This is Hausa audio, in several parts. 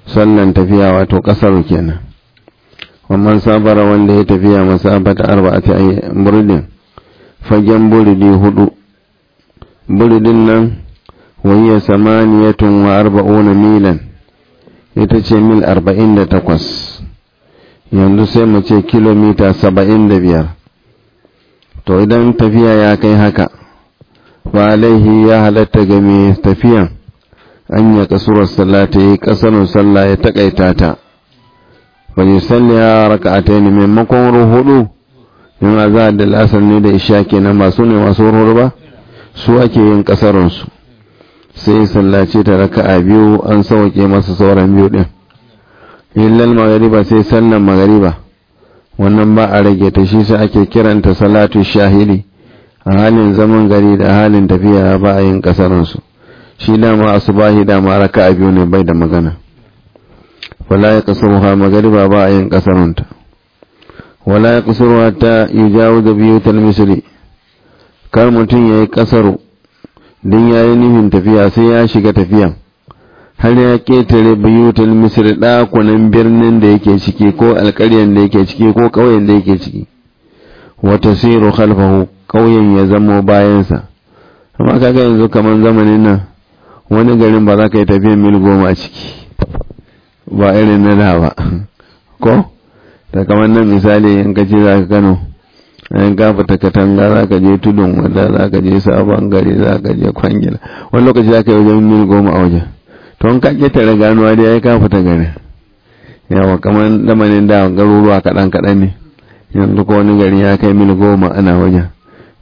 sallan tafiya wato kasar kenan. Wannan sabara wanda ya tafiya masafata 4 burdin fagen buridi 4 buridin nan wayya 48 milan ita ce mil 48 yanzu sai mu ce kilomita 75. to idan tafiya ya kai haka ba alaihi ya halatta ga mai tafiyan an ya kasurar salata yi kasarun sallah ya takaita ta fa yusalli raka'atayn maimakon hudu yin azhar da asar ne da isha kenan ba su ne masu huru ba su ake yin kasarun su sai sallace ta raka'a biyu an sauke masa sauran biyu din illal maghriba sai sallan maghriba wannan ba a rage ta shi sai ake kiranta salatu shahidi a halin zaman gari da halin tafiya ba a yin kasarun su shi dama asubahi dama raka'a biyu ne bai da magana wala ya kasuruha maghriba ba a yin kasarunta wala ya kasuruha ta yujawizu biyutal misri kar mutun yayi kasaru din yayi nufin tafiya sai ya shiga tafiyan har ya ketare biyutal misri dakunan birnin da yake ciki ko alƙaryan da yake ciki ko ƙauyen da yake ciki wata siru khalfahu ƙauyen ya zamo bayansa. Amma kaga yanzu kaman zamanin nan wani garin ba za ka yi tafiyan mil 10 a ciki ba irin na da ba ko da kamar nan misali in ka ce za ka Kano in ka fita Katanga za ka je Tudun Wada za ka je Sabon Gari za ka je Kwangila wani lokaci za ka yi wajen mil 10 a wajen to in ka ketare ganuwa dai ya ka fita gari yawa kamar zamanin da garuruwa kaɗan ne yanzu ko wani gari ya kai mil 10 ana wajen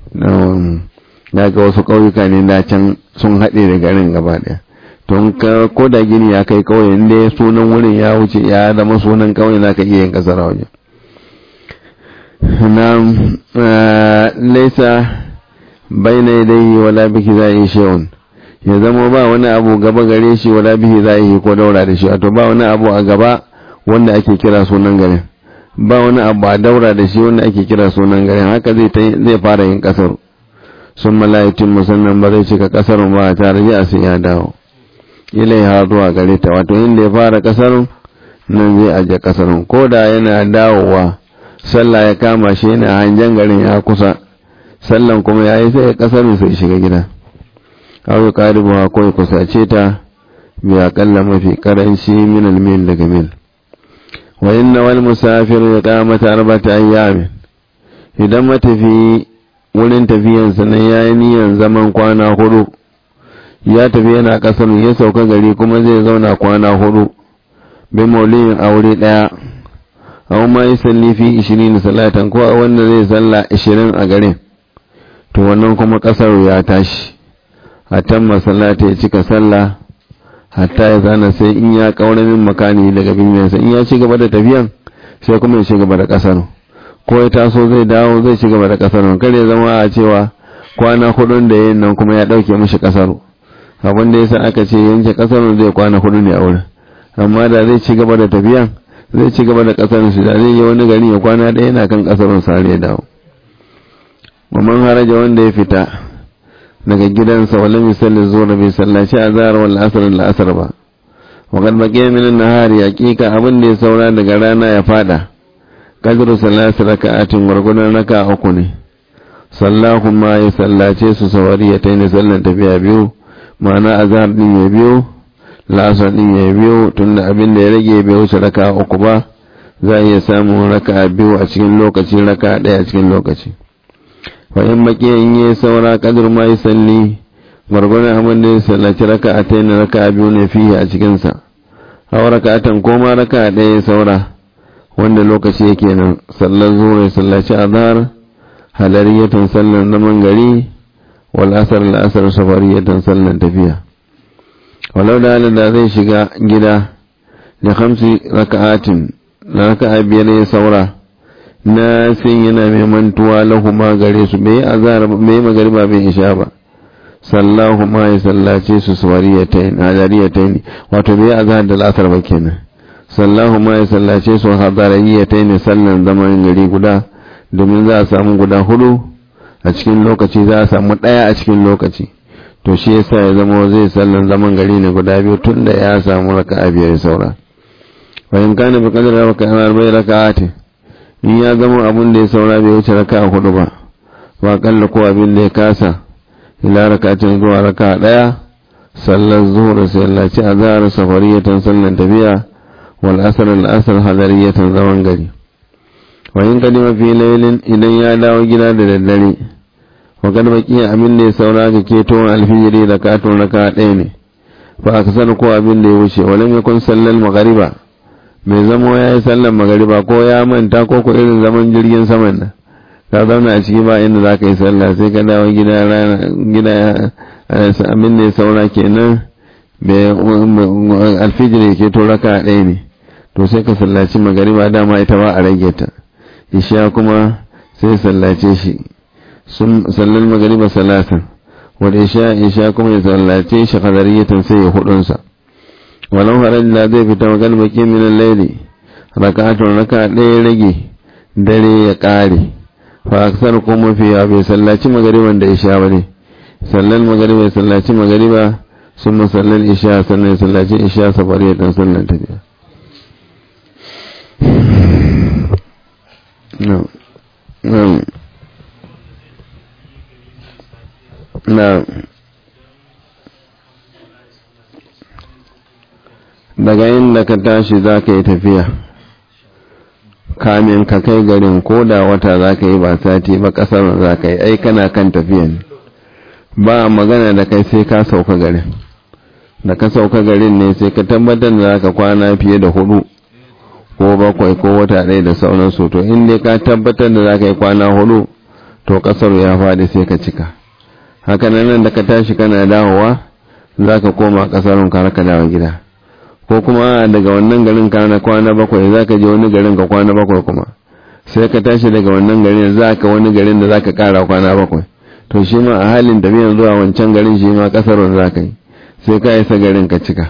na ga wasu ƙauyuka ne da can sun haɗe da garin gaba ɗaya to ko da gini ya kai ƙauye inda sunan wurin ya wuce ya zama sunan ƙauye za ka iya yin ƙasar waje na laisa bai na dai wala biki za yi shehun ya zama ba wani abu gaba gare shi wala biki za yi ko daura da shi wato ba wani abu a gaba wanda ake kira sunan garin ba wani abu a daura da shi wanda ake kira sunan garin haka zai fara yin ƙasar sun mala'itin musannan ba zai cika ƙasar ba tare da sai ya dawo ilaiha zuwa gare ta wato inda ya fara kasar nan zai aje kasar ko da yana dawowa sallah ya kama shi yana hangen garin ya kusa sallan kuma ya yi sai kasar sai shiga gida awu qaribuha ko kusace ta bi akalla mafi karanci min al-mil daga mil wa inna wal musafir iqamata 4 ayyam idan matafi wurin tafiyan sa ne yayi niyan zaman kwana 4 ya tafi yana kasar ya sauka gari kuma zai zauna kwana 4 bai maulin aure daya aw ma yusalli fi 20 salatan ko wanda zai salla 20 a garin to wannan kuma kasar ya tashi hatta masallata ya cika salla hatta ya zana sai in ya kaura min makani daga binyansa in ya ci gaba da tafiyan sai kuma ya ci gaba da kasar ko ya taso zai dawo zai ci gaba da kasar kare zama a cewa kwana 4 da yayin nan kuma ya dauke mishi kasar abin da yasa aka ce yanke kasar zai kwana 4 ne a wurin amma da zai ci gaba da tafiyan zai ci gaba da kasar shi da zai yi wani gari ya kwana ɗaya yana kan kasar sa ya dawo wannan haraja wanda ya fita daga gidansa wala misali zuwa bai sallaci azhar wal asr al asr ba wa kad baqiya min an-nahari haqiqa abin da ya saura daga rana ya fada kadru salati raka'atin gurgunan raka'a 3 ne sallahu ma ya sallace su sawariyatayn sallan tafiya biyu ma'ana azhar din ya biyu la'asar din ya biyu tunda abin da ya rage bai wuce raka'a 3 ba za a iya samun raka'a biyu a cikin lokaci raka'a 1 a cikin lokaci fa in makiyan yi saura kadur ma yi salli gwargwadon abin da ya sallaci raka'a ta yin raka'a biyu ne fiye a cikinsa hawa raka'atan ko ma raka'a 1 ya saura wanda lokaci yake nan sallar zuwa ya sallaci azhar halariyatan sallar zaman gari wal asar al asar safariyatan sallar tafiya walau da zai shiga gida da 5 raka'atin na raka'a 5 ya saura na sin yana mai mantuwa lahuma gare su bai azhar bai magriba bai isha ba sallahu ma ya sallace su sawariyatayn halariyatayn wato bai azhar da asar ba kenan sallahu ma ya sallace su hadariyatayn sallan zaman gari guda domin za a samu guda 4 a cikin lokaci za a samu 1 a cikin lokaci to shi yasa ya zama zai sallan zaman gari ne guda 2 tunda ya samu raka'a 5 saura wa in kana bi qadri raka'ati in ya zama abun da ya saura bai wuce raka'a hudu ba wa kalla ko abin da ya kasa ila raka'atin zuwa raka'a daya sallar zuhur sallaci azhar safariyatan sallan tafiya wal asr al asr hadariyatan zaman gari wa in kadima fi laylin idan ya dawo gida da daddare wa kad baqiya abin da ya saura ga keton alfijiri raka'atun raka'a daya ne fa akasar ko abin da ya wuce walam yakun sallal maghriba bai zama ya yi sallan magariba ko ya manta ko irin zaman jirgin saman nan ka zauna a ciki ba inda za ka yi sallah sai ka dawo gida abin da ya saura kenan alfijir ya ke to raka ɗaya ne to sai ka sallaci magariba dama ita ba a rage ta isha kuma sai sallace shi sallar magariba salatan wadda isha kuma ya sallace shi kadariyatan sai ya hudunsa walau harajla zai fita magal baki minan laili raka'atun raka ɗaya rage dare ya ƙare fa aksar ko mafiya bai sallaci magariban da isha ba ne sallan magariba ya sallaci magariba sun masallan isha sannan ya sallaci isha safari ya ɗan sallan tafiya daga inda ka tashi za ka yi tafiya kamin ka kai garin ko da wata za ka yi ba sati ba kasar za ka yi ai kana kan tafiyan ba magana da kai sai ka sauka garin da ka sauka garin ne sai ka tabbatar da za ka kwana fiye da 4 ko 7 ko wata ɗaya da sauransu to inda ka tabbatar da za ka yi kwana 4 to kasar ya faɗi sai ka cika haka nan da ka tashi kana dawowa za ka koma kasarun ka raka dawo gida ko kuma daga wannan garin ka na kwana 7 za ka je wani garin ka kwana 7 kuma sai ka tashi daga wannan garin za ka wani garin da za ka kara kwana 7 to shi ma a halin tafiyan zuwa wancan garin shi ma kasarun za ka yi sai ka isa garin ka cika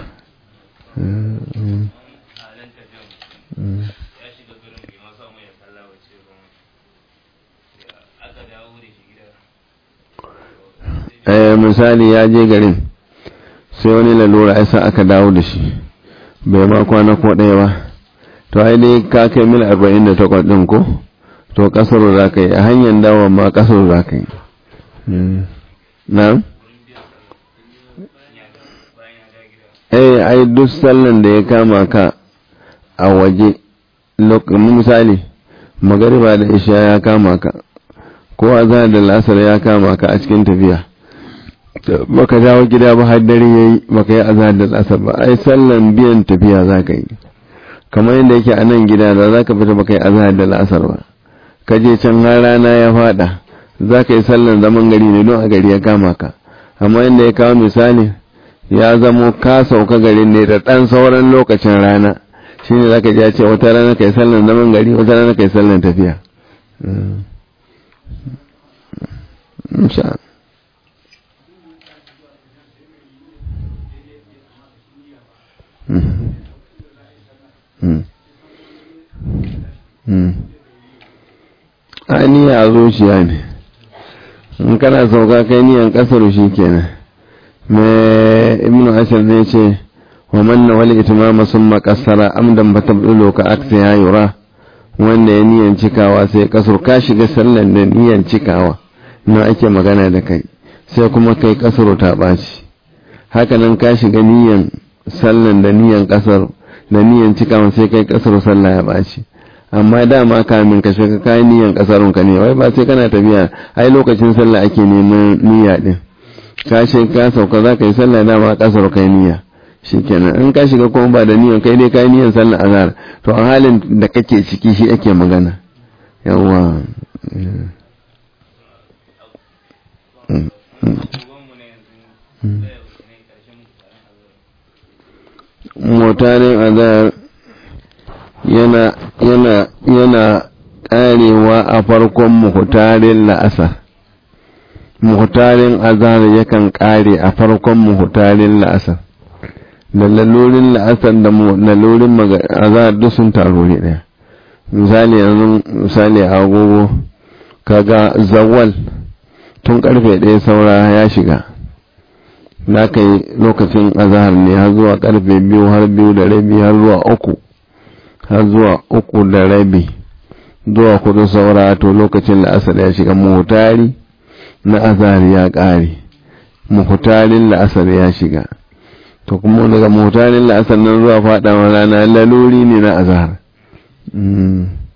misali ya je garin sai wani lalura ya sa aka dawo da shi bai ma kwana ko ɗaya ba to ai dai ka kai mil 48 ɗin ko to kasar za ka yi a hanyar dawon ma kasar za ka yi na? ai duk sallan da ya kama ka a waje misali magariba da isha ya kama ka ko azhar da lasar ya kama ka a cikin tafiya baka dawo gida ba har dare yayi baka yi azhar da lasar ba ai sallan biyan tafiya zaka yi kamar yadda yake a nan gida da zaka fita baka yi azhar da lasar ba ka je can har rana ya fada zaka yi sallan zaman gari ne don a gari ya kama ka amma yadda ya kawo misali ya zamo ka sauka garin ne da dan sauran lokacin rana shine zaka ji ya ce wata rana kai sallan zaman gari wata rana kai sallan tafiya insha niyya a zuciya ne in kana sauka kai niyan kasar shi kenan mai ibnu ashar ne ce wa manna wal itimama summa qassara amdan batabdulu ka aksiya yura wanda ya niyan cikawa sai kasar ka shiga sallan da niyan cikawa na ake magana da kai sai kuma kai kasar ta baci haka nan ka shiga niyan sallan da niyan kasar da niyan cikawa sai kai kasar sallah ya baci amma dama kamin ka shiga kai niyan kasarun ka ne wai ba sai kana tafiya ai lokacin sallah ake neman niyya din ka ka sauka za ka yi sallah dama kasar kai niyya shikenan in ka shiga kuma ba da niyan kai dai kai niyan sallah azhar to a halin da kake ciki shi ake magana yawa motarin azhar yana karewa a farkon muhtarin la'asar muhtarin azhar yakan kare a farkon muhtarin la'asar da lalurin la'asar da lalurin azhar duk sun taro ne daya misali agogo kaga zawal tun karfe 1 saura ya shiga na kai lokacin azhar ne har zuwa karfe 2 har 2 da rabi har zuwa 3 har zuwa 3:30 zuwa 4 saura to lokacin la'asar ya shiga, muhtari na azhar ya ƙare, muhtarin la'asar ya shiga. To kuma daga muhtarin la'asar nan zuwa faɗawa rana laluri ne na azhar.